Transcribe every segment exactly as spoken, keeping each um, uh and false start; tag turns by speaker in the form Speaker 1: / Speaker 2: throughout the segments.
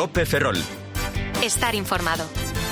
Speaker 1: COPE Ferrol.
Speaker 2: Estar informado.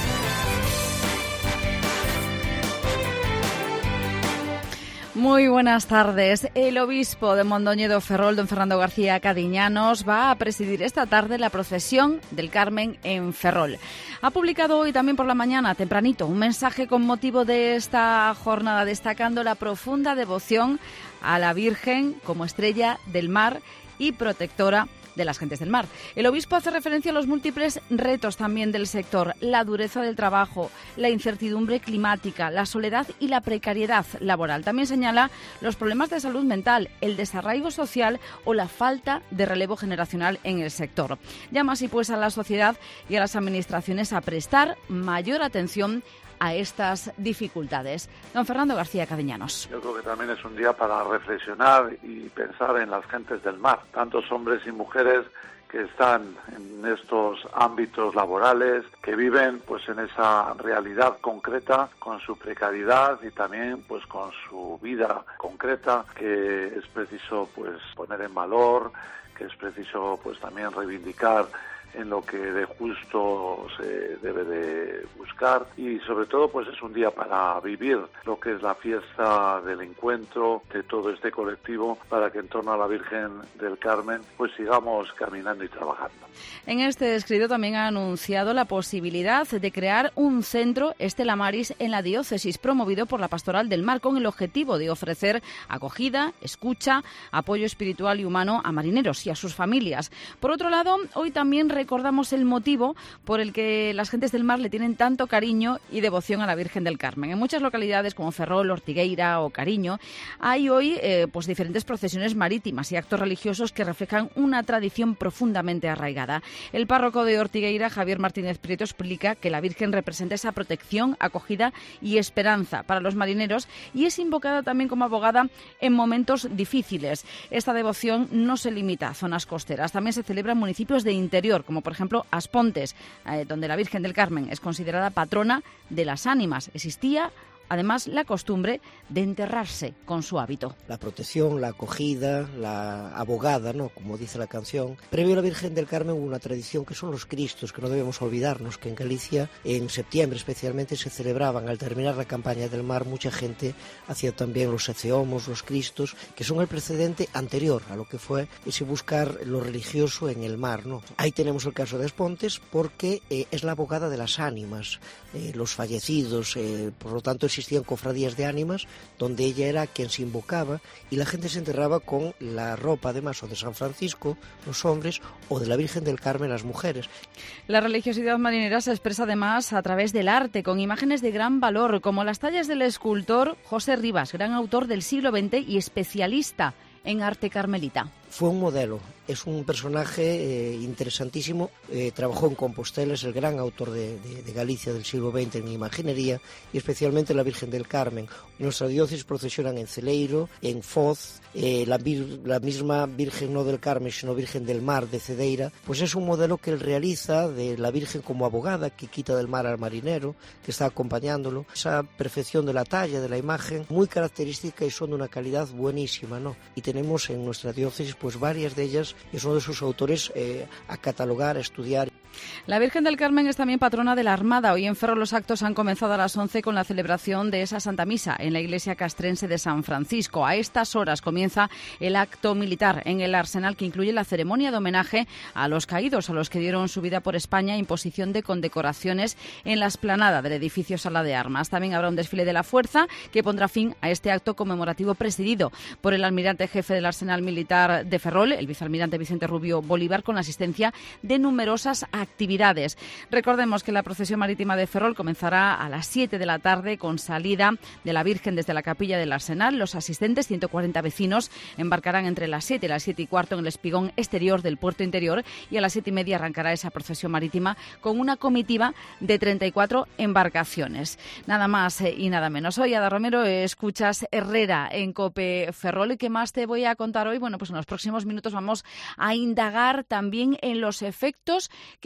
Speaker 3: Muy buenas tardes. El obispo de Mondoñedo Ferrol, don Fernando García Cadiñanos, va a presidir esta tarde la procesión del Carmen en Ferrol. Ha publicado hoy también por la mañana, tempranito, un mensaje con motivo de esta jornada, destacando la profunda devoción a la Virgen como estrella del mar y protectora de las gentes del mar. El obispo hace referencia a los múltiples retos también del sector, la dureza del trabajo, la incertidumbre climática, la soledad y la precariedad laboral. También señala los problemas de salud mental, el desarraigo social o la falta de relevo generacional en el sector. Llama así pues a la sociedad y a las administraciones a prestar mayor atención a estas dificultades. Don Fernando García Cadiñanos.
Speaker 4: Yo creo que también es un día para reflexionar y pensar en las gentes del mar, tantos hombres y mujeres que están en estos ámbitos laborales, que viven pues en esa realidad concreta con su precariedad y también pues con su vida concreta, que es preciso pues poner en valor, que es preciso pues también reivindicar en lo que de justo se debe de buscar, y sobre todo pues es un día para vivir lo que es la fiesta del encuentro de todo este colectivo, para que en torno a la Virgen del Carmen pues sigamos caminando y trabajando.
Speaker 3: En este escrito también ha anunciado la posibilidad de crear un centro Stella Maris en la diócesis, promovido por la Pastoral del Mar, con el objetivo de ofrecer acogida, escucha, apoyo espiritual y humano a marineros y a sus familias. Por otro lado, hoy también recordamos el motivo por el que las gentes del mar le tienen tanto cariño y devoción a la Virgen del Carmen. En muchas localidades como Ferrol, Ortigueira o Cariño hay hoy eh, pues diferentes procesiones marítimas y actos religiosos que reflejan una tradición profundamente arraigada. El párroco de Ortigueira, Javier Martínez Prieto, explica que la Virgen representa esa protección, acogida y esperanza para los marineros, y es invocada también como abogada en momentos difíciles. Esta devoción no se limita a zonas costeras, también se celebra en municipios de interior, como por ejemplo Aspontes, eh, donde la Virgen del Carmen es considerada patrona de las ánimas. Existía además la costumbre de enterrarse con su hábito.
Speaker 5: La protección, la acogida, la abogada, ¿no?, como dice la canción. Previo a la Virgen del Carmen hubo una tradición que son los Cristos, que no debemos olvidarnos, que en Galicia, en septiembre especialmente, se celebraban. Al terminar la campaña del mar, mucha gente hacía también los eceomos, los Cristos, que son el precedente anterior a lo que fue ese buscar lo religioso en el mar, ¿no? Ahí tenemos el caso de Aspontes, porque eh, es la abogada de las ánimas, eh, los fallecidos, eh, por lo tanto existían cofradías de ánimas donde ella era quien se invocaba, y la gente se enterraba con la ropa además o de San Francisco, los hombres, o de la Virgen del Carmen, las mujeres.
Speaker 3: La religiosidad marinera se expresa además a través del arte, con imágenes de gran valor, como las tallas del escultor José Rivas, gran autor del siglo veinte y especialista en arte carmelita.
Speaker 5: Fue un modelo, es un personaje eh, interesantísimo, eh, trabajó en Compostela, es el gran autor de, de, de Galicia del siglo veinte en imaginería, y especialmente la Virgen del Carmen. En nuestra diócesis procesionan en Celeiro, en Foz, eh, la, vir, la misma Virgen no del Carmen, sino Virgen del Mar de Cedeira. Pues es un modelo que él realiza de la Virgen como abogada, que quita del mar al marinero, que está acompañándolo. Esa perfección de la talla, de la imagen, muy característica, y son de una calidad buenísima, ¿no? Y tenemos en nuestra diócesis pues varias de ellas, y es uno de sus autores eh, a catalogar, a estudiar.
Speaker 3: La Virgen del Carmen es también patrona de la Armada. Hoy en Ferrol los actos han comenzado a las once con la celebración de esa Santa Misa en la iglesia castrense de San Francisco. A estas horas comienza el acto militar en el Arsenal, que incluye la ceremonia de homenaje a los caídos, a los que dieron su vida por España, imposición de condecoraciones en la explanada del edificio Sala de Armas. También habrá un desfile de la Fuerza que pondrá fin a este acto conmemorativo presidido por el almirante jefe del Arsenal Militar de Ferrol, el vicealmirante Vicente Rubio Bolívar, con la asistencia de numerosas actividades. Recordemos que la procesión marítima de Ferrol comenzará a las siete de la tarde con salida de la Virgen desde la capilla del Arsenal. Los asistentes, ciento cuarenta vecinos, embarcarán entre las siete y las siete y cuarto en el espigón exterior del puerto interior, y a las siete y media arrancará esa procesión marítima con una comitiva de treinta y cuatro embarcaciones. Nada más y nada menos. Hoy, Ada Romero, escuchas Herrera en COPE Ferrol. ¿Y qué más te voy a contar hoy? Bueno, pues en los próximos minutos vamos a indagar también en los efectos que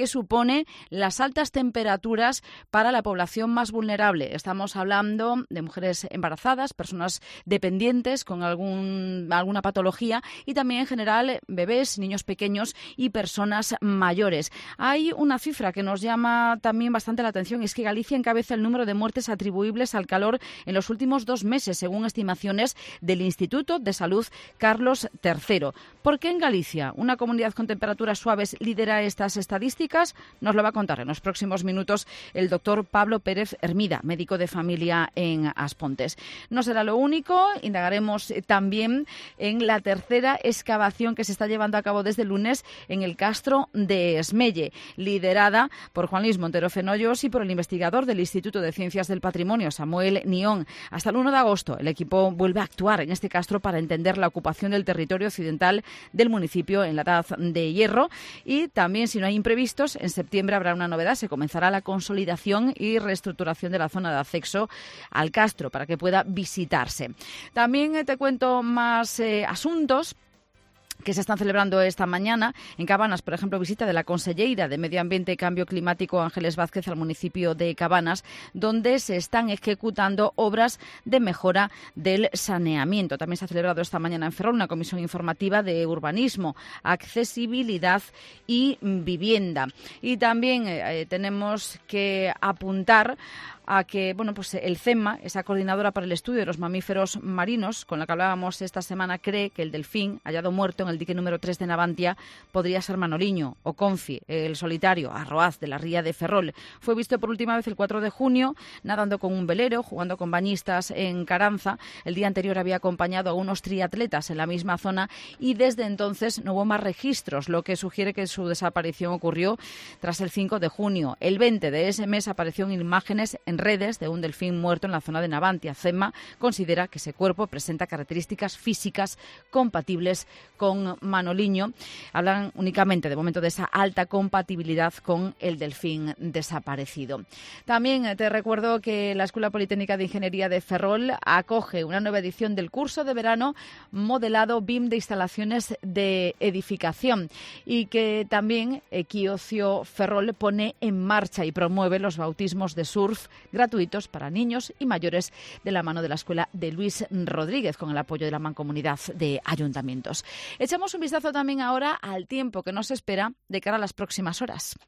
Speaker 3: que supone las altas temperaturas para la población más vulnerable. Estamos hablando de mujeres embarazadas, personas dependientes con algún, alguna patología y también en general bebés, niños pequeños y personas mayores. Hay una cifra que nos llama también bastante la atención, es que Galicia encabeza el número de muertes atribuibles al calor en los últimos dos meses, según estimaciones del Instituto de Salud Carlos tercero. ¿Por qué en Galicia, una comunidad con temperaturas suaves, lidera estas estadísticas? Nos lo va a contar en los próximos minutos el doctor Pablo Pérez Hermida, médico de familia en Aspontes. No será lo único, indagaremos también en la tercera excavación que se está llevando a cabo desde el lunes en el Castro de Esmelle, liderada por Juan Luis Montero Fenollos y por el investigador del Instituto de Ciencias del Patrimonio, Samuel Nión. Hasta el uno de agosto el equipo vuelve a actuar en este castro para entender la ocupación del territorio occidental del municipio en la Edad de Hierro y también, si no hay imprevistos, en septiembre habrá una novedad, se comenzará la consolidación y reestructuración de la zona de acceso al castro para que pueda visitarse. También eh, te cuento más eh, asuntos que se están celebrando esta mañana. En Cabanas, por ejemplo, visita de la conselleira de Medio Ambiente y Cambio Climático, Ángeles Vázquez, al municipio de Cabanas, donde se están ejecutando obras de mejora del saneamiento. También se ha celebrado esta mañana en Ferrol una comisión informativa de urbanismo, accesibilidad y vivienda. Y también eh, tenemos que apuntar a que bueno, pues el CEMA, esa coordinadora para el estudio de los mamíferos marinos, con la que hablábamos esta semana, cree que el delfín hallado muerto en el dique número tres de Navantia podría ser Manoliño o Confi, el solitario arroaz de la ría de Ferrol. Fue visto por última vez el cuatro de junio nadando con un velero, jugando con bañistas en Caranza. El día anterior había acompañado a unos triatletas en la misma zona y desde entonces no hubo más registros, lo que sugiere que su desaparición ocurrió tras el cinco de junio. El veinte de ese mes apareció en imágenes en redes de un delfín muerto en la zona de Navantia. CEMA considera que ese cuerpo presenta características físicas compatibles con Manoliño. Hablan únicamente de momento de esa alta compatibilidad con el delfín desaparecido. También te recuerdo que la Escuela Politécnica de Ingeniería de Ferrol acoge una nueva edición del curso de verano modelado B I M de instalaciones de edificación y que también Equiocio Ferrol pone en marcha y promueve los bautismos de surf gratuitos para niños y mayores de la mano de la Escuela de Luis Rodríguez, con el apoyo de la Mancomunidad de Ayuntamientos. Echamos un vistazo también ahora al tiempo que nos espera de cara a las próximas horas.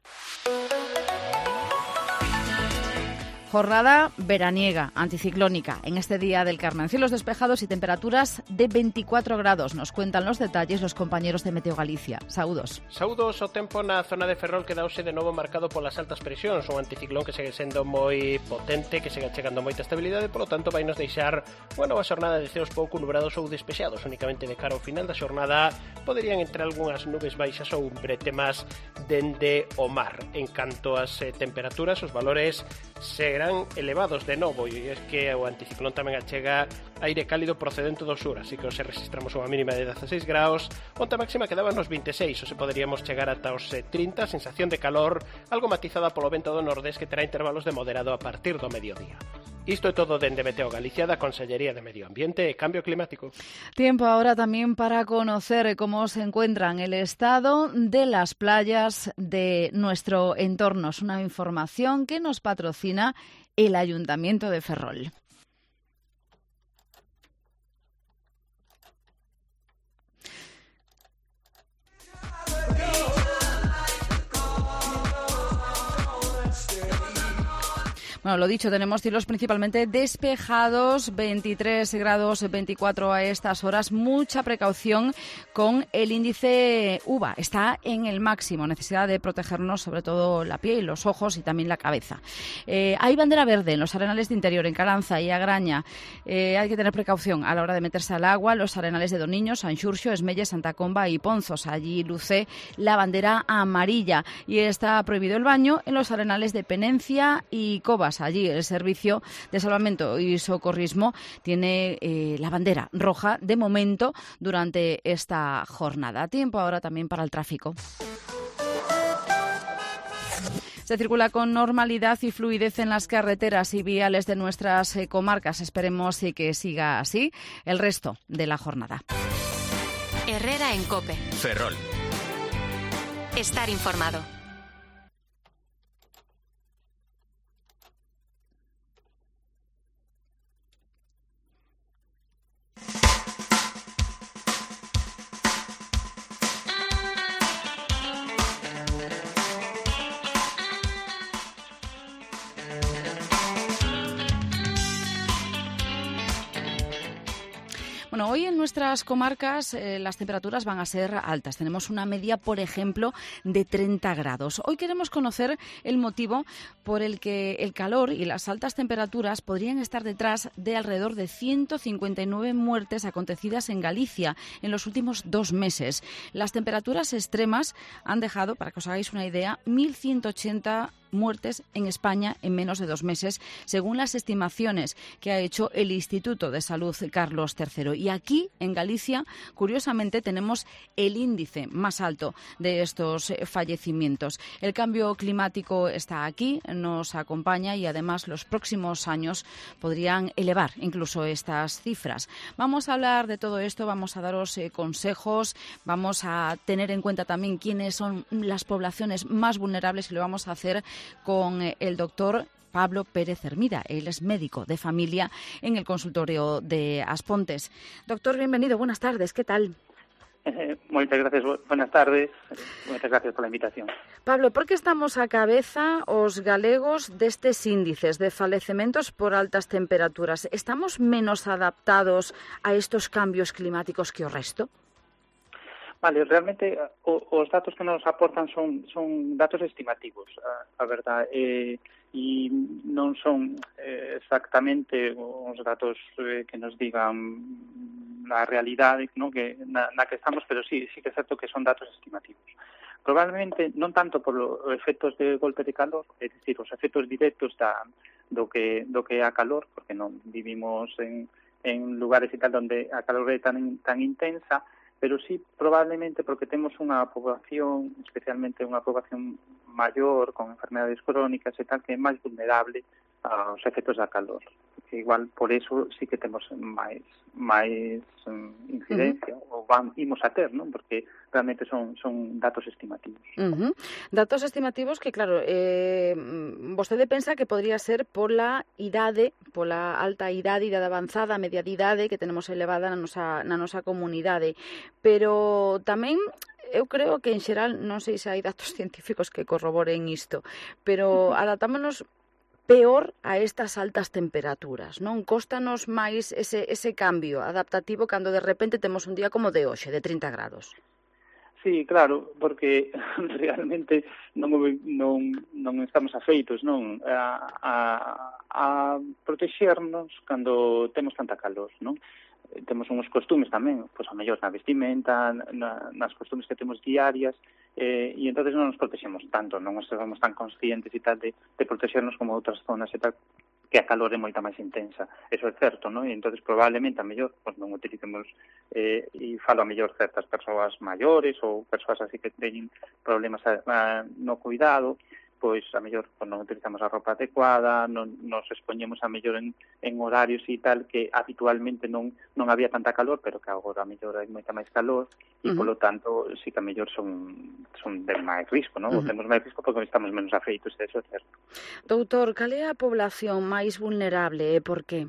Speaker 3: Jornada veraniega, anticiclónica, en este día del Carmen. Cielos despejados y temperaturas de veinticuatro grados. Nos cuentan los detalles los compañeros de Meteo Galicia. Saúdos.
Speaker 1: Saúdos, o tempo na zona de Ferrol quedaose de novo marcado polas altas presións. Un anticiclón que segue sendo moi potente, que segue chegando moita estabilidade, polo tanto vai nos deixar unha nova xornada de ceos pouco nubrados ou despexados. Únicamente de cara ao final da xornada poderían entrar algunhas nubes baixas ou bretemas dende o mar. En canto ás eh, temperaturas, os valores se serán elevados de novo, e é que o anticiclón tamén achega aire cálido procedente do sur, así que hoxe registramos unha mínima de dezaseis graus, onde a máxima quedaba nos vinte e seis, ou se poderíamos chegar ata os trinta, sensación de calor algo matizada polo vento do nordés que terá intervalos de moderado a partir do mediodía. Isto é todo dende Meteo Galicia, da Consellería de Medio Ambiente e Cambio Climático.
Speaker 3: Tiempo ahora también para conocer cómo se encuentran el estado de las playas de nuestro entorno. Es una información que nos patrocina el Ayuntamiento de Ferrol. Bueno, lo dicho, tenemos cielos principalmente despejados, veintitrés grados, veinticuatro a estas horas. Mucha precaución con el índice U V A. Está en el máximo. Necesidad de protegernos, sobre todo la piel, los ojos y también la cabeza. Eh, hay bandera verde en los arenales de interior, en Caranza y Agraña. Eh, hay que tener precaución a la hora de meterse al agua. Los arenales de Doniño, Sanxurxo, Esmelle, Santa Comba y Ponzos. Allí luce la bandera amarilla. Y está prohibido el baño en los arenales de Penencia y Cobas. Allí el Servicio de Salvamento y Socorrismo tiene eh, la bandera roja de momento durante esta jornada. Tiempo ahora también para el tráfico. Se circula con normalidad y fluidez en las carreteras y viales de nuestras eh, comarcas. Esperemos eh, que siga así el resto de la jornada.
Speaker 2: Herrera en COPE.
Speaker 6: Ferrol.
Speaker 2: Estar informado.
Speaker 3: Bueno, hoy en nuestras comarcas eh, las temperaturas van a ser altas. Tenemos una media, por ejemplo, de treinta grados. Hoy queremos conocer el motivo por el que el calor y las altas temperaturas podrían estar detrás de alrededor de ciento cincuenta y nueve muertes acontecidas en Galicia en los últimos dos meses. Las temperaturas extremas han dejado, para que os hagáis una idea, mil ciento ochenta muertes en España en menos de dos meses, según las estimaciones que ha hecho el Instituto de Salud Carlos tercero. Y aquí, en Galicia, curiosamente, tenemos el índice más alto de estos fallecimientos. El cambio climático está aquí, nos acompaña y además los próximos años podrían elevar incluso estas cifras. Vamos a hablar de todo esto, vamos a daros eh, consejos, vamos a tener en cuenta también quiénes son las poblaciones más vulnerables y lo vamos a hacer con el doctor Pablo Pérez Hermida. Él es médico de familia en el consultorio de Aspontes. Doctor, bienvenido, buenas tardes, ¿qué tal?
Speaker 6: Eh, moitas gracias, buenas tardes, moitas gracias pola invitación.
Speaker 3: Pablo, por que estamos a cabeza os galegos destes índices de falecementos por altas temperaturas? Estamos menos adaptados a estos cambios climáticos que o resto?
Speaker 6: Vale, realmente o, os datos que nos aportan son son datos estimativos, a, a verdade, eh, e non son eh, exactamente os datos eh, que nos digan a realidade, ¿no? que na, na que estamos, pero sí, sí que é certo que son datos estimativos. Probablemente non tanto por os efectos de golpe de calor, é dicir, os efectos directos da, do que do que é a calor, porque non vivimos en, en lugares e tal onde a calor é tan, tan intensa, pero sí probablemente porque temos unha poboación, especialmente unha poboación maior, con enfermedades crónicas e tal, que é máis vulnerable aos efectos da calor. Que igual por eso sí que temos máis máis um, incidencia, uh-huh. ou vamos, imos a ter, non? Porque realmente son son datos estimativos.
Speaker 3: Uh-huh. Datos estimativos que, claro, eh, vostede pensa que podría ser pola idade, pola alta idade, idade avanzada, media de idade que tenemos elevada na nosa, na nosa comunidade. Pero tamén eu creo que en xeral, non sei se hai datos científicos que corroboren isto, pero adaptámonos peor a estas altas temperaturas, non? Cóstanos máis ese, ese cambio adaptativo cando de repente temos un día como de hoxe, de trinta grados.
Speaker 6: Sí, claro, porque realmente non, non, non estamos afeitos, non, a, a, a protexernos cando temos tanta calor, non? Temos uns costumes tamén, pois a mellor na vestimenta, na, nas costumes que temos diarias, eh, e entonces non nos protexemos tanto, non estamos tan conscientes e tal de, de protexernos como outras zonas e tal, que a calor é moita máis intensa. Eso é certo, non? E entonces probablemente a mellor pois non utilicemos, eh, e falo a mellor certas persoas maiores ou persoas así que teñen problemas a, a, no cuidado, pois a mellor pois, non utilizamos a roupa adecuada, non nos expoñemos a mellor en, en horarios e tal que habitualmente non non había tanta calor, pero que agora a mellor hai moita máis calor e, uh-huh. polo tanto, sí que a mellor son, son de máis risco, non? Uh-huh. Temos máis risco porque estamos menos afeitos, eso é certo.
Speaker 3: Doutor, cal é a población máis vulnerable e por qué?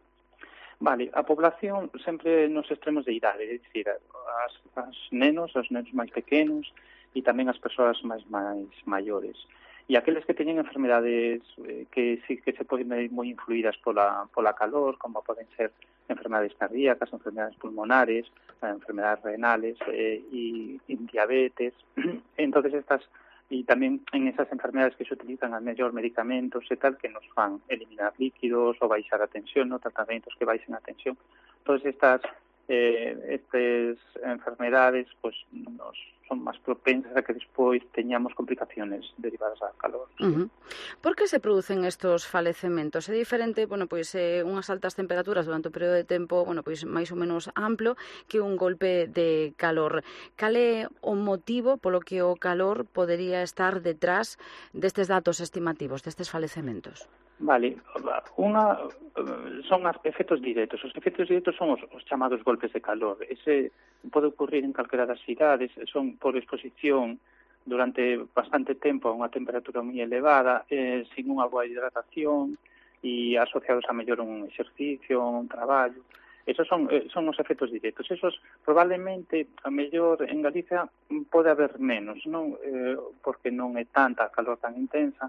Speaker 6: Vale, a población sempre nos extremos de idade, é dicir, as, as nenos, os nenos máis pequenos e tamén as persoas máis máis maiores. E aqueles que teñen enfermedades eh, que sí que se poden ver moi influídas pola, pola calor, como poden ser enfermedades cardíacas, enfermedades pulmonares, enfermedades renales eh, e, e diabetes. Entonces estas, e tamén en esas enfermedades que se utilizan a mellor medicamentos e tal, que nos fan eliminar líquidos ou baixar a tensión, no tratamentos que baixen a tensión. Todas estas eh, estas enfermedades pues, nos son máis propensas a que despois teñamos complicaciones derivadas da calor.
Speaker 3: Uh-huh. Por que se producen estos falecementos? É diferente, bueno, pois eh, unhas altas temperaturas durante un período de tempo, bueno, pois máis ou menos amplo que un golpe de calor. Cal é o motivo polo que o calor podería estar detrás destes datos estimativos, destes falecementos?
Speaker 6: Vale, unha son efectos directos. Os efectos directos son os, os chamados golpes de calor. Ese pode ocurrir en calquera das cidades, son por exposición durante bastante tempo a unha temperatura moi elevada, eh, sin unha boa hidratación e asociados a mellor un exercicio, un traballo. Esos son, son os efectos directos. Esos probablemente a mellor en Galicia pode haber menos, non? Eh, porque non é tanta a calor tan intensa,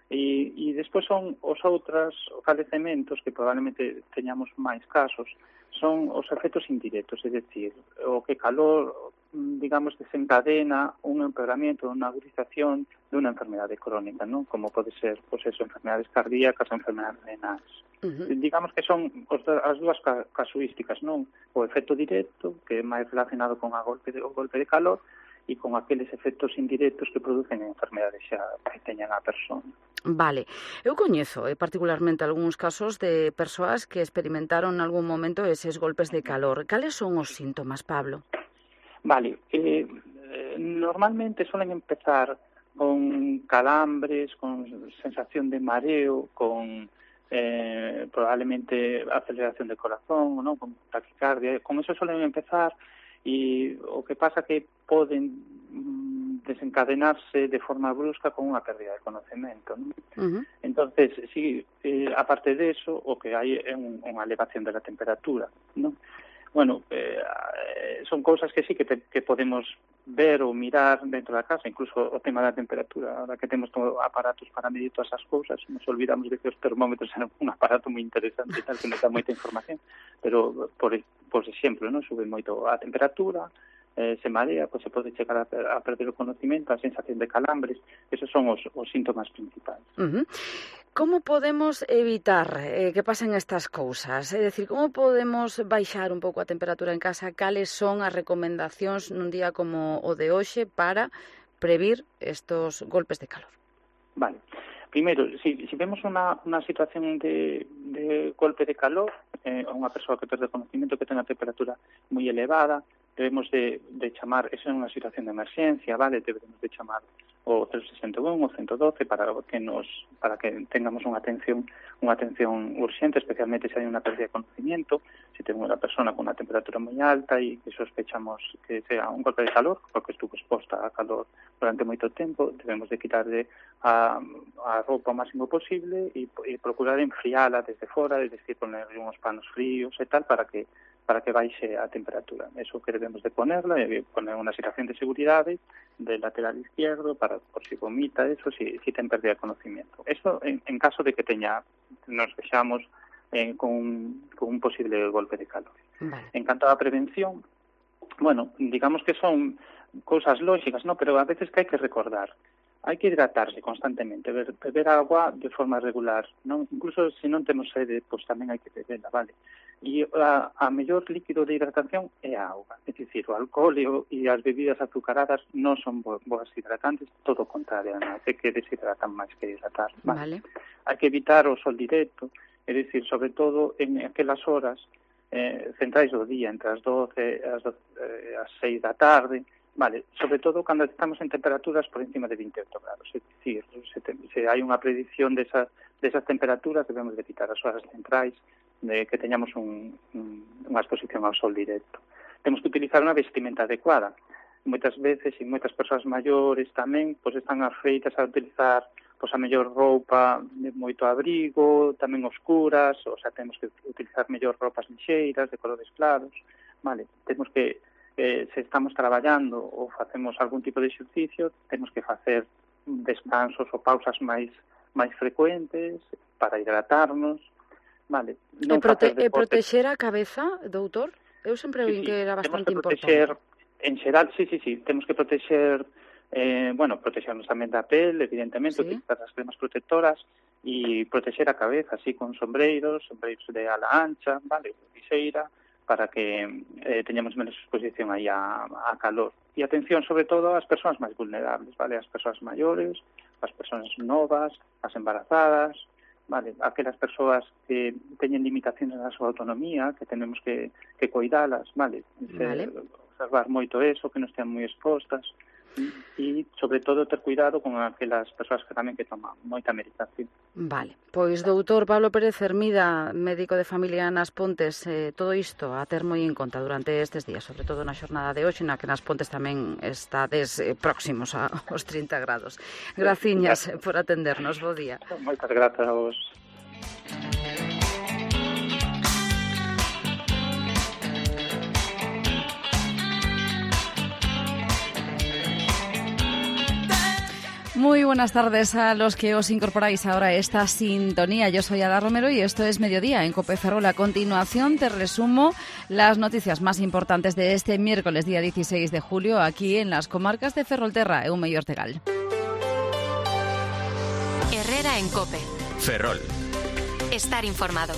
Speaker 6: E, e despois son os outros falecementos que probablemente teñamos máis casos, son os efectos indirectos, é dicir, o que calor, digamos, desencadena un empeoramento, unha agudización de unha enfermedade crónica, non? Como pode ser, pois eso, enfermedades cardíacas, enfermedades renais. Uh-huh. Digamos que son os, as dúas casuísticas, non? O efecto directo, que é máis relacionado con a golpe de, o golpe de calor, e con aqueles efectos indirectos que producen enfermedades xa que teñan a persona.
Speaker 3: Vale. Eu coñezo eh, particularmente algúns casos de persoas que experimentaron en algún momento eses golpes de calor. Cales son os síntomas, Pablo?
Speaker 6: Vale. Eh, normalmente suelen empezar con calambres, con sensación de mareo, con eh, probablemente aceleración de corazón, ¿no? Con taquicardia. Con eso suelen empezar. E o que pasa que poden desencadenarse de forma brusca con unha pérdida de conocemento, non? Uh-huh. Entonces, sí, eh, aparte de eso, o que hai é un, unha elevación da temperatura, non? Bueno, eh, son cousas que sí que, te, que podemos ver ou mirar dentro da casa, incluso o tema da temperatura. Ahora que temos todo aparatos para medir todas as cousas, nos olvidamos de que os termómetros eran un aparato moi interesante e tal, que nos dá moita información. Pero, por, por exemplo, non sube moito a temperatura, eh, se marea, pois se pode chegar a, a perder o conocimento, a sensación de calambres. Esos son os, os síntomas principais.
Speaker 3: Uh-huh. Como podemos evitar eh, que pasen estas cousas? É dicir, como podemos baixar un pouco a temperatura en casa? Cales son as recomendacións nun día como o de hoxe para previr estos golpes de calor?
Speaker 6: Vale. Primeiro, si, si vemos unha, unha situación de, de golpe de calor, eh, unha persoa que perde conocimiento, que ten a temperatura moi elevada, debemos de, de chamar, esa é unha situación de emerxencia, vale? Debemos de chamar o cero sesenta e un, o ciento doce para que nos para que tengamos unha atención unha atención urxente, especialmente se hai unha pérdida de conocimiento, se temos unha persona con unha temperatura moi alta e que sospechamos que sea un golpe de calor, porque estuvo exposta a calor durante moito tempo, debemos de quitarle a, a roupa o máximo posible e, e procurar enfriala desde fora, es decir, ponerle uns panos fríos e tal para que para que baixe a temperatura. Eso que debemos de ponerla, e poner unha situación de seguridade del lateral izquierdo para por si vomita, eso, si, si ten pérdida de conocimiento. Eso en, en caso de que teña, nos vexamos eh, con, con un posible golpe de calor. Vale. En canto á prevención, bueno, digamos que son cousas lógicas, ¿no? Pero a veces que hai que recordar. Hai que hidratarse constantemente, beber, beber agua de forma regular, non? Incluso se non temos sede, pois tamén hai que beberla, vale? E a, a mellor líquido de hidratación é a auga, é dicir, o alcohol e, o, e as bebidas azucaradas non son bo, boas hidratantes, todo o contrario, non? É que deshidratan máis que hidratar, vale? Vale. Hai que evitar o sol directo, é dicir, sobre todo en aquelas horas eh, centrais do día, entre as doce e as, eh, as seis da tarde, vale, sobre todo cando estamos en temperaturas por encima de veintiocho grados, é dicir, se, te, se hai unha predicción desas, desas temperaturas, debemos de quitar as horas centrais, de que teñamos un, un, unha exposición ao sol directo. Temos que utilizar unha vestimenta adecuada. Moitas veces, e moitas persoas maiores tamén, pois están afeitas a utilizar pois a mellor roupa de moito abrigo, tamén oscuras, ou sea, temos que utilizar mellor roupas lixeiras, de colores claros, vale? Temos que Eh, se estamos traballando ou facemos algún tipo de exercicio, temos que facer descansos ou pausas máis máis frecuentes para hidratarnos, vale?
Speaker 3: Non e, prote e protexer a cabeza, doutor? Eu sempre
Speaker 6: sí,
Speaker 3: vi que era bastante
Speaker 6: que protexer, importante. En xeral, sí, sí, sí, temos que protexer, eh, bueno, protexernos tamén da pel, evidentemente, sí. Utilizar as cremas protectoras e protexer a cabeza, así con sombreiros, sombreiros de ala ancha, vale, viseira, para que eh, teñamos menos exposición aí a, a calor. E atención, sobre todo, ás persoas máis vulnerables, vale? As persoas maiores, as persoas novas, as embarazadas, vale? Aquelas persoas que teñen limitacións na súa autonomía, que tenemos que, que cuidalas, vale? vale. Se, observar moito eso, que non estean moi expostas, e, sobre todo, ter cuidado con aquelas persoas que tamén que toman moita medicación.
Speaker 3: Vale, pois doutor Pablo Pérez Hermida, médico de familia nas Pontes, eh, todo isto a ter moi en conta durante estes días, sobre todo na xornada de hoxe, na que nas Pontes tamén estades eh, próximos aos trinta grados. Graciñas sí, por atendernos, bo día.
Speaker 6: Moitas grazas a vos.
Speaker 3: Muy buenas tardes a los que os incorporáis ahora a esta sintonía. Yo soy Ada Romero y esto es Mediodía en COPE Ferrol. A continuación te resumo las noticias más importantes de este miércoles, día dieciséis de julio, aquí en las comarcas de Ferrolterra, Eume y Ortegal.
Speaker 2: Herrera en COPE.
Speaker 7: Ferrol.
Speaker 2: Estar informado.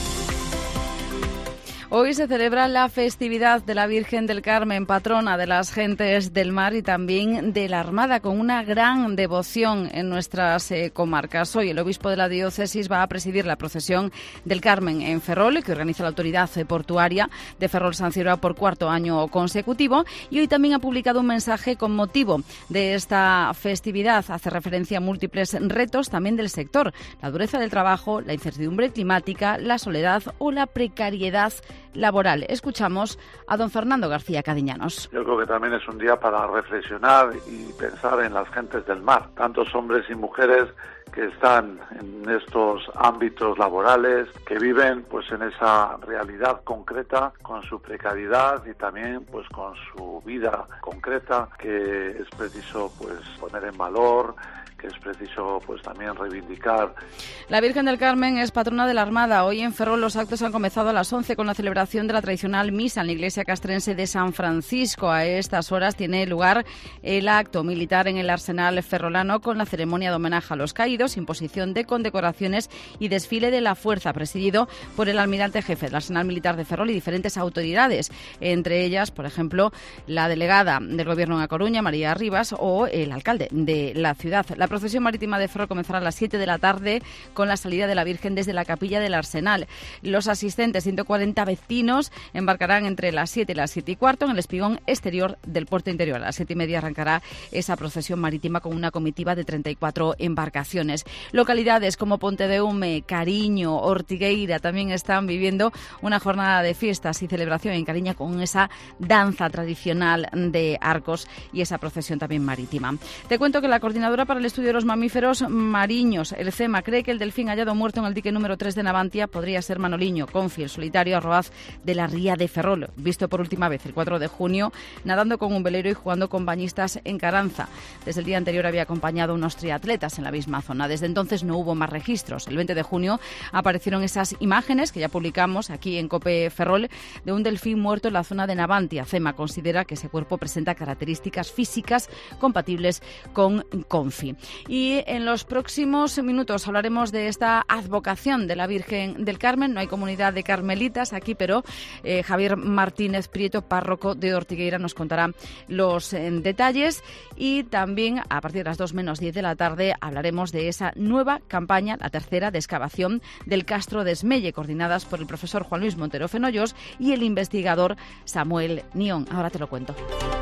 Speaker 3: Hoy se celebra la festividad de la Virgen del Carmen, patrona de las gentes del mar y también de la Armada, con una gran devoción en nuestras eh, comarcas. Hoy el obispo de la diócesis va a presidir la procesión del Carmen en Ferrol, que organiza la autoridad portuaria de Ferrol San Ciruá por cuarto año consecutivo, y hoy también ha publicado un mensaje con motivo de esta festividad. Hace referencia a múltiples retos también del sector: la dureza del trabajo, la incertidumbre climática, la soledad o la precariedad laboral. Escuchamos a don Fernando García Cadiñanos.
Speaker 4: Yo creo que también es un día para reflexionar y pensar en las gentes del mar, tantos hombres y mujeres que están en estos ámbitos laborales, que viven pues en esa realidad concreta con su precariedad y también pues con su vida concreta, que es preciso pues poner en valor, que es preciso pues también reivindicar.
Speaker 3: La Virgen del Carmen es patrona de la Armada. Hoy en Ferrol los actos han comenzado a las once con la celebración de la tradicional misa en la iglesia castrense de San Francisco. A estas horas tiene lugar el acto militar en el Arsenal ferrolano con la ceremonia de homenaje a los caídos, imposición de condecoraciones y desfile de la fuerza, presidido por el almirante jefe del Arsenal Militar de Ferrol y diferentes autoridades, entre ellas, por ejemplo, la delegada del Gobierno en A Coruña, María Rivas, o el alcalde de la ciudad. La procesión marítima de Ferrol comenzará a las siete de la tarde con la salida de la Virgen desde la capilla del Arsenal. Los asistentes, ciento cuarenta vecinos, embarcarán entre las siete y las siete y cuarto en el espigón exterior del puerto interior. A las siete y media arrancará esa procesión marítima con una comitiva de treinta y cuatro embarcaciones. Localidades como Pontedeume, Cariño, Ortigueira también están viviendo una jornada de fiestas y celebración en Cariña con esa danza tradicional de arcos y esa procesión también marítima. Te cuento que la Coordinadora para el Estudio de los Mamíferos Mariños, el CEMA, cree que el delfín hallado muerto en el dique número tres de Navantia podría ser Manoliño, Confi, el solitario arroaz de la ría de Ferrol, visto por última vez el cuatro de junio, nadando con un velero y jugando con bañistas en Caranza. Desde el día anterior había acompañado a unos triatletas en la misma zona. Desde entonces no hubo más registros. El veinte de junio aparecieron esas imágenes que ya publicamos aquí en COPE Ferrol de un delfín muerto en la zona de Navantia. CEMA considera que ese cuerpo presenta características físicas compatibles con Confi. Y en los próximos minutos hablaremos de esta advocación de la Virgen del Carmen. No hay comunidad de carmelitas aquí, pero eh, Javier Martínez Prieto, párroco de Ortigueira, nos contará los eh, detalles. Y también a partir de las dos menos diez de la tarde hablaremos de esa nueva campaña, la tercera, de excavación del Castro de Esmelle, coordinadas por el profesor Juan Luis Montero Fenollos y el investigador Samuel Nión. Ahora te lo cuento.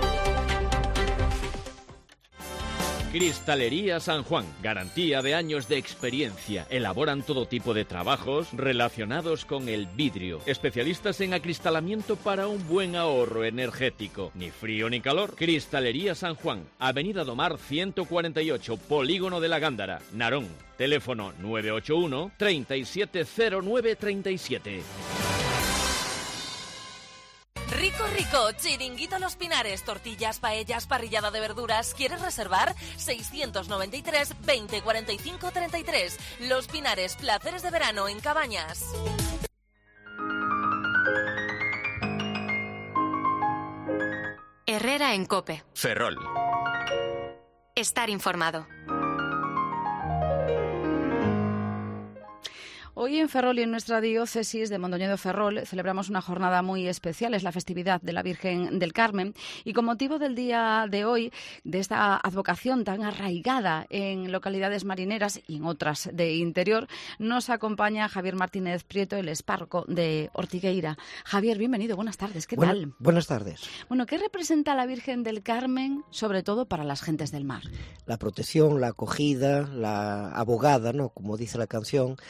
Speaker 7: Cristalería San Juan, garantía de años de experiencia. Elaboran todo tipo de trabajos relacionados con el vidrio. Especialistas en acristalamiento para un buen ahorro energético. Ni frío ni calor. Cristalería San Juan, Avenida Domar ciento cuarenta y ocho, Polígono de la Gándara, Narón. Teléfono nueve ocho uno, treinta y siete cero nueve treinta y siete.
Speaker 8: Rico, rico, Chiringuito Los Pinares, tortillas, paellas, parrillada de verduras. ¿Quieres reservar? seiscientos noventa y tres, veinte, cuarenta y cinco, treinta y tres. Los Pinares, placeres de verano en Cabañas.
Speaker 2: Herrera en COPE.
Speaker 7: Ferrol.
Speaker 2: Estar informado.
Speaker 3: Hoy en Ferrol y en nuestra diócesis de Mondoñedo Ferrol celebramos una jornada muy especial, es la festividad de la Virgen del Carmen, y con motivo del día de hoy, de esta advocación tan arraigada en localidades marineras y en otras de interior, nos acompaña Javier Martínez Prieto, el párroco de Ortigueira. Javier, bienvenido, buenas tardes, ¿qué
Speaker 5: Buena,
Speaker 3: tal?
Speaker 5: Buenas tardes.
Speaker 3: Bueno, ¿qué representa la Virgen del Carmen, sobre todo para las gentes del mar?
Speaker 5: La protección, la acogida, la abogada, ¿no?, como dice la canción,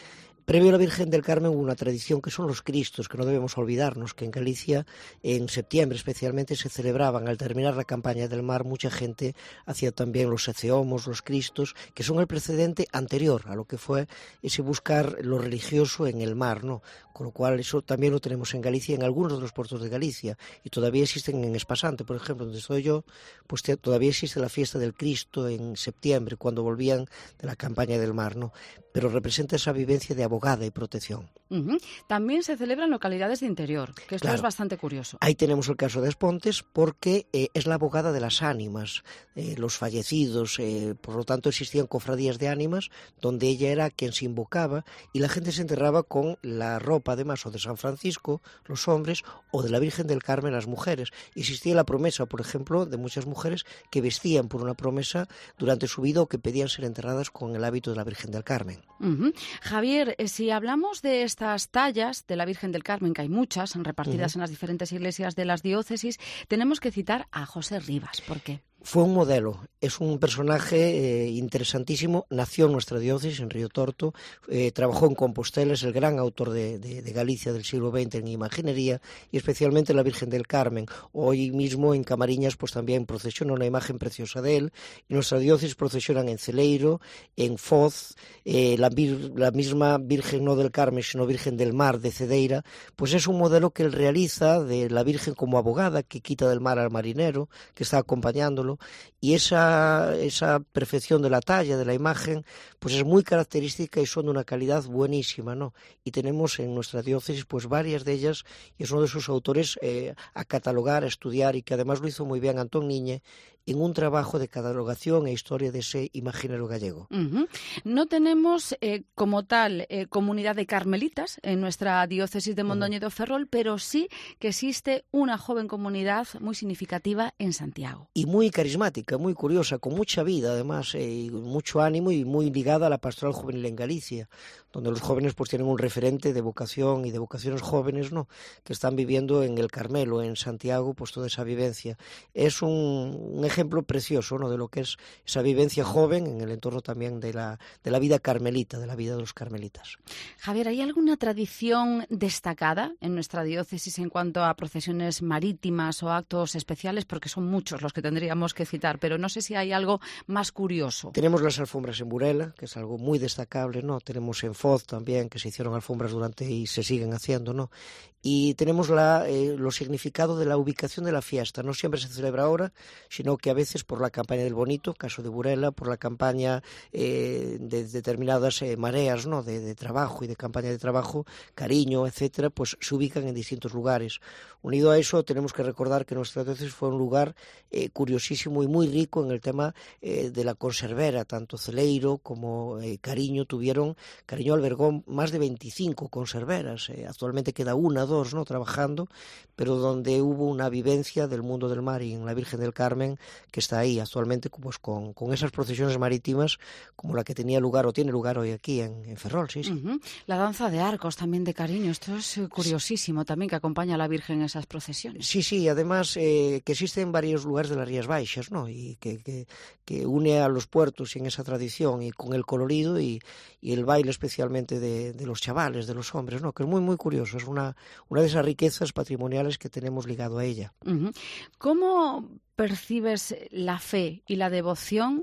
Speaker 5: Previo a la Virgen del Carmen hubo una tradición que son los Cristos, que no debemos olvidarnos, que en Galicia, en septiembre especialmente, se celebraban al terminar la campaña del mar. Mucha gente hacía también los seceomos, los Cristos, que son el precedente anterior a lo que fue ese buscar lo religioso en el mar, ¿no? Con lo cual eso también lo tenemos en Galicia, en algunos de los puertos de Galicia, y todavía existen en Espasante, por ejemplo, donde estoy yo, pues todavía existe la fiesta del Cristo en septiembre, cuando volvían de la campaña del mar, ¿no? Pero representa esa vivencia de abogada y protección.
Speaker 3: Uh-huh. También se celebra en localidades de interior, que esto claro, es bastante curioso.
Speaker 5: Ahí tenemos el caso de Aspontes, porque eh, es la abogada de las ánimas, eh, los fallecidos, eh, por lo tanto existían cofradías de ánimas, donde ella era quien se invocaba, y la gente se enterraba con la ropa, además, o de San Francisco, los hombres, o de la Virgen del Carmen, las mujeres. Existía la promesa, por ejemplo, de muchas mujeres que vestían por una promesa durante su vida o que pedían ser enterradas con el hábito de la Virgen del Carmen.
Speaker 3: Uh-huh. Javier, si hablamos de estas tallas de la Virgen del Carmen, que hay muchas repartidas uh-huh. en las diferentes iglesias de las diócesis, tenemos que citar a José Rivas. ¿Por qué?
Speaker 5: Fue un modelo, es un personaje eh, interesantísimo, nació en nuestra diócesis, en Río Torto, eh, trabajó en Compostela, es el gran autor de, de, de Galicia del siglo veinte en imaginería y especialmente la Virgen del Carmen. Hoy mismo en Camariñas pues también procesiona una imagen preciosa de él, y nuestra diócesis procesionan en Celeiro, en Foz, eh, la, vir, la misma Virgen no del Carmen sino Virgen del Mar de Cedeira, pues es un modelo que él realiza de la Virgen como abogada que quita del mar al marinero, que está acompañándolo. Y esa, esa perfección de la talla, de la imagen, pues es muy característica y son de una calidad buenísima, ¿no? Y tenemos en nuestra diócesis pues varias de ellas, y es uno de sus autores eh, a catalogar, a estudiar, y que además lo hizo muy bien Antón Niñe en un trabajo de catalogación e historia de ese imaginero gallego.
Speaker 3: Uh-huh. No tenemos eh, como tal eh, comunidad de carmelitas en nuestra diócesis de Mondoñedo uh-huh. Ferrol, pero sí que existe una joven comunidad muy significativa en Santiago.
Speaker 5: Y muy carismática, muy curiosa, con mucha vida además, eh, y mucho ánimo, y muy ligada a la pastoral juvenil en Galicia, donde los jóvenes pues tienen un referente de vocación y de vocaciones jóvenes, ¿no?, que están viviendo en el Carmelo, en Santiago, pues toda esa vivencia. Es un, un ejemplo precioso, ¿no?, de lo que es esa vivencia joven en el entorno también de la, de la vida carmelita, de la vida de los carmelitas.
Speaker 3: Javier, ¿hay alguna tradición destacada en nuestra diócesis en cuanto a procesiones marítimas o actos especiales? Porque son muchos los que tendríamos que citar, pero no sé si hay algo más curioso.
Speaker 5: Tenemos las alfombras en Burela, que es algo muy destacable, ¿no? Tenemos en Foz también, que se hicieron alfombras durante y se siguen haciendo, ¿no? Y tenemos la, eh, lo significado de la ubicación de la fiesta. No siempre se celebra ahora, sino que a veces por la campaña del Bonito, caso de Burela, por la campaña eh, de determinadas eh, mareas, ¿no?, de, de trabajo y de campaña de trabajo, Cariño, etcétera, pues se ubican en distintos lugares. Unido a eso, tenemos que recordar que nuestra diócesis fue un lugar eh, curiosísimo y muy rico en el tema eh, de la conservera. Tanto Celeiro como eh, Cariño tuvieron, Cariño albergó más de veinticinco conserveras. Eh, actualmente queda una, dos, ¿no?, trabajando, pero donde hubo una vivencia del mundo del mar, y en la Virgen del Carmen, que está ahí actualmente pues con, con esas procesiones marítimas como la que tenía lugar o tiene lugar hoy aquí en, en Ferrol, sí, sí.
Speaker 3: Uh-huh. La danza de arcos también de Cariño, esto es curiosísimo también, que acompaña a la Virgen en esas procesiones.
Speaker 5: Sí, sí, además eh, que existen varios lugares de las Rías Baixas, ¿no?, y que, que, que une a los puertos en esa tradición, y con el colorido y, y el baile especialmente de, de los chavales, de los hombres, ¿no?, que es muy, muy curioso, es una una de esas riquezas patrimoniales que tenemos ligado a ella.
Speaker 3: Uh-huh. ¿Cómo percibes la fe y la devoción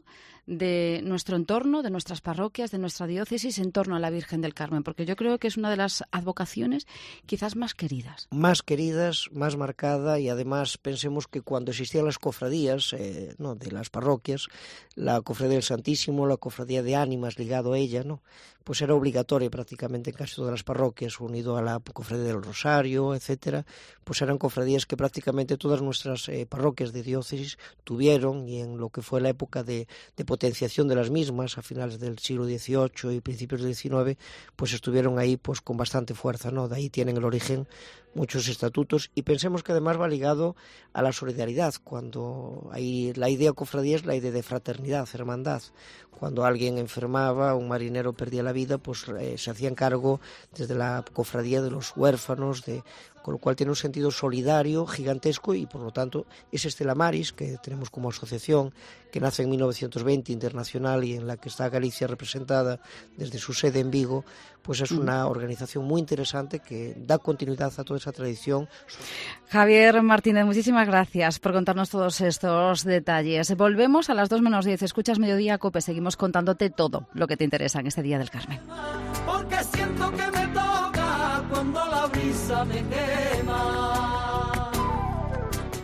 Speaker 3: de nuestro entorno, de nuestras parroquias, de nuestra diócesis en torno a la Virgen del Carmen? Porque yo creo que es una de las advocaciones quizás más queridas.
Speaker 5: Más queridas, más marcada, y además pensemos que cuando existían las cofradías eh, ¿no?, de las parroquias, la cofradía del Santísimo, la cofradía de ánimas ligado a ella, ¿no?, pues era obligatoria prácticamente en casi todas las parroquias, unido a la cofradía del Rosario, etcétera, pues eran cofradías que prácticamente todas nuestras eh, parroquias de diócesis tuvieron, y en lo que fue la época de, de potenciación de las mismas a finales del siglo dieciocho y principios del diecinueve, pues estuvieron ahí pues con bastante fuerza, ¿no? De ahí tienen el origen muchos estatutos, y pensemos que además va ligado a la solidaridad. Cuando hay la idea cofradía es la idea de fraternidad, hermandad. Cuando alguien enfermaba, un marinero perdía la vida, pues eh, se hacían cargo desde la cofradía de los huérfanos, de con lo cual tiene un sentido solidario gigantesco y por lo tanto ese Stella Maris que tenemos como asociación que nace en mil novecientos veinte internacional y en la que está Galicia representada desde su sede en Vigo, pues es una organización muy interesante que da continuidad a toda esa tradición.
Speaker 3: Javier Martínez, muchísimas gracias por contarnos todos estos detalles. Volvemos a las dos menos diez. Escuchas Mediodía Cope. Seguimos contándote todo lo que te interesa en este Día del Carmen.
Speaker 9: Porque siento que me toca cuando la brisa me quema.